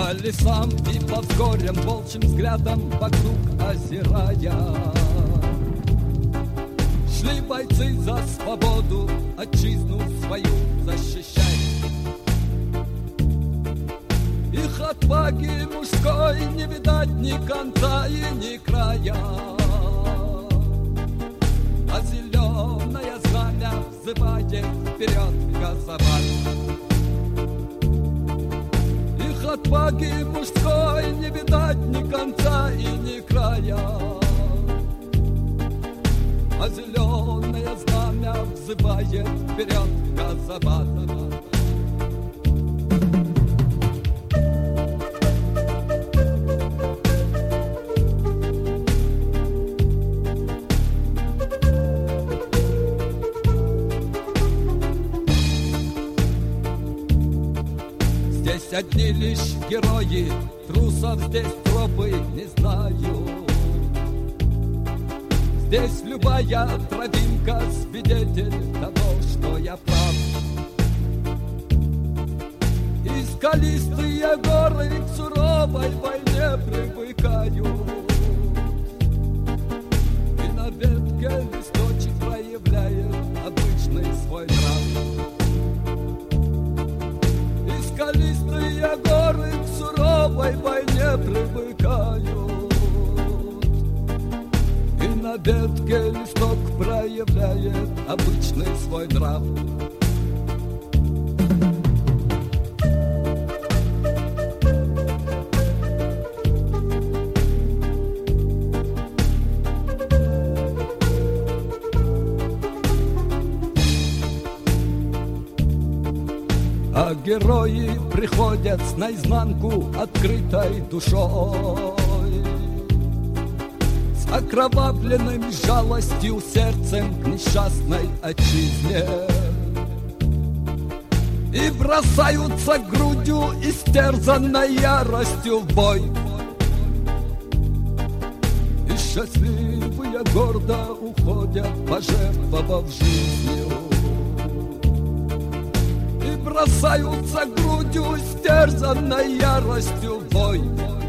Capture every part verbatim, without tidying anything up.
По лесам и по взгорьям, волчьим взглядом вокруг озирая, шли бойцы за свободу, отчизну свою защищать. Их отваги мужской не видать ни конца и ни края, а зеленое знамя взывает вперед газовать. Их отваги мужской не видать ни конца и ни края, а зеленое знамя взывает вперед газовать. Здесь одни лишь герои, трусов здесь тропы не знаю. Здесь любая травинка свидетель того, что я прав. И скалистые горы к суровой войне привыкают, и на ветке листочек проявляет обычный свой нрав. Скалистые горы к суровой войне привыкают, и на ветке листок проявляет обычный свой нрав. А герои приходят с наизнанку открытой душой, с окровавленным жалостью сердцем к несчастной отчизне, и бросаются грудью истерзанной яростью в бой. И счастливые гордо уходят, пожертвовав жизнью, бросаются грудью стерзанной яростью в бой.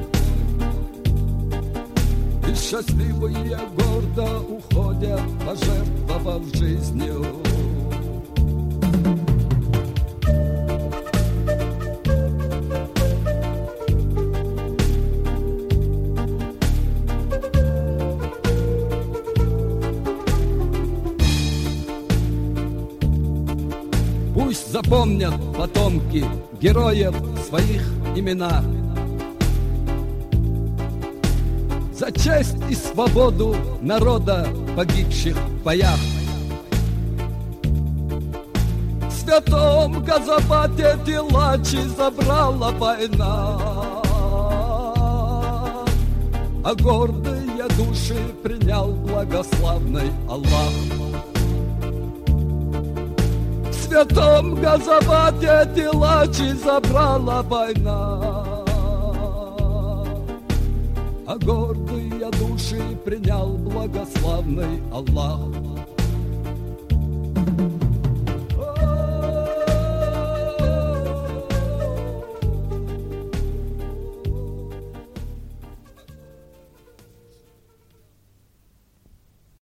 И счастливые гордо уходят, пожертвовав жизнью. Пусть запомнят потомки героев своих имена. За честь и свободу народа, погибших в боях. В святом Газобате Тилачи забрала война, а гордые души принял благословный Аллах. В святом Газобате Тилачи забрала война, а гордые души принял благословный Аллах.